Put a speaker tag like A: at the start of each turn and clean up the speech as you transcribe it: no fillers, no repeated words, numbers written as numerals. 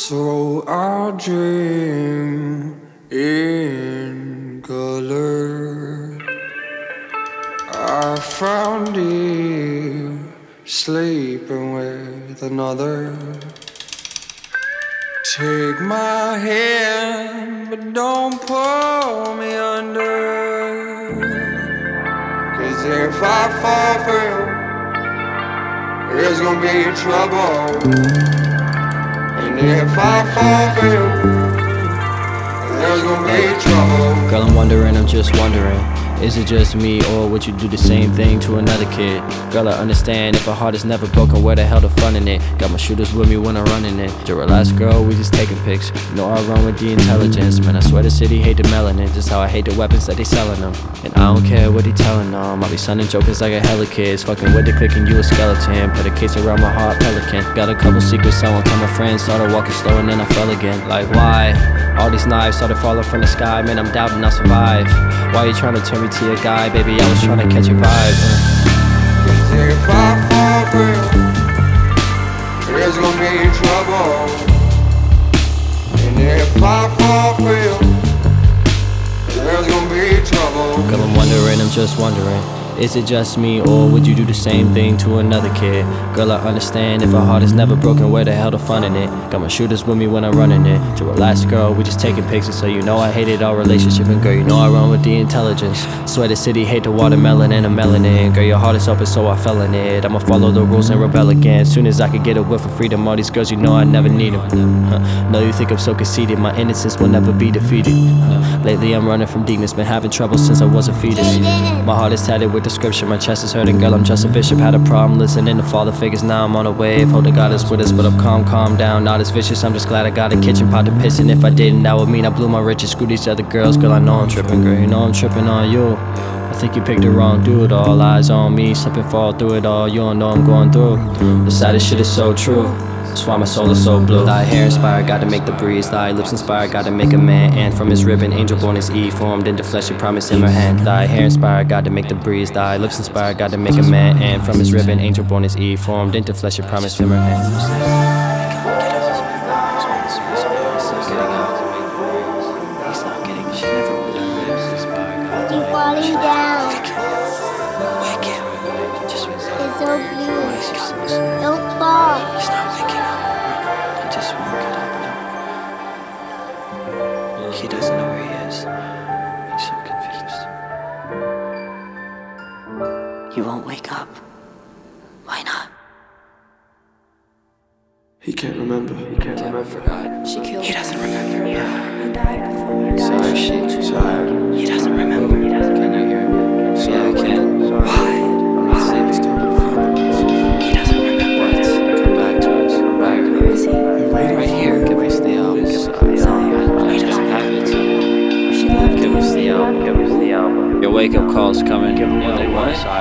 A: So I'll dream in color. I found you sleeping with another. Take my hand, but don't pull me under. 'Cause if I fall for you, there's gonna be trouble. And if I fall for you, there's gonna be trouble.
B: Girl, I'm wondering, I'm just wondering, is it just me, or would you do the same thing to another kid? Girl, I understand if a heart is never broken, where the hell the fun in it? Got my shooters with me when I'm running it. To relax, girl, we just taking pics. You know I run with the intelligence. Man, I swear the city hate the melanin, just how I hate the weapons that they selling them. And I don't care what they telling them. I'll be sending jokers like a hella kids. Fucking with the click and you a skeleton. Put a case around my heart, pelican. Got a couple secrets I won't tell my friends. Started walking slow and then I fell again. Like why? All these knives started falling from the sky. Man, I'm doubting I'll survive. Why you trying to turn me to a guy? Baby, I was trying to catch your vibe.
A: If I fall for you, there's gonna be trouble. And if I fall for you, there's gonna be trouble.
B: Girl, I'm wondering, I'm just wondering, is it just me, or would you do the same thing to another kid? Girl, I understand if a heart is never broken, where the hell the fun in it? Got my shooters with me when I'm running it. To relax, girl, we just taking pictures, so you know I hated our relationship. And girl, you know I run with the intelligence. Swear the city hate the watermelon and the melanin. Girl, your heart is open, so I fell in it. I'ma follow the rules and rebel again. Soon as I could get a whiff of freedom, all these girls, you know I never need them. No, you think I'm so conceited, my innocence will never be defeated. Lately I'm running from demons, been having trouble since I was a fetus. My heart is tatted with the scripture, my chest is hurting. Girl, I'm just a bishop, had a problem listening to father figures. Now I'm on a wave, hope that God is with us, but I'm calm down, not as vicious. I'm just glad I got a kitchen pot to piss in. If I didn't, that would mean I blew my riches. Screw these other girls, girl, I know I'm tripping. Girl, you know I'm tripping on you. I think you picked the wrong dude. All eyes on me, slip and fall through it all. You don't know I'm going through. The saddest shit is so true. That's why my soul is so blue. Thy hair inspired, gotta make the breeze. Thy lips inspired, gotta make a man. And from his ribbon, angel born is Eve, formed into flesh, and promise in her hand. Thy hair inspired, gotta make the breeze. Thy lips inspired, gotta make a man. And from his ribbon, angel born is Eve, formed into flesh, and promise in her hand.
C: Falling down. It's so beautiful. Don't fall.
B: He's not waking up. He just won't get up. He doesn't know where he is. He's so confused.
D: You won't wake up. Why not?
A: He can't remember.
B: Forgot.
D: She killed
B: He doesn't remember.
D: He died before.
B: Sorry,
A: Sorry.
B: He doesn't remember. Can you hear me? Yeah, I can. Why? I'm not saying this to him. He doesn't remember. Come back to us.
D: Where is he?
B: Right here. Give us the album. He doesn't have it.
D: She left
B: Give us the album. Your wake up call's coming.
E: Give him what they want.
B: What?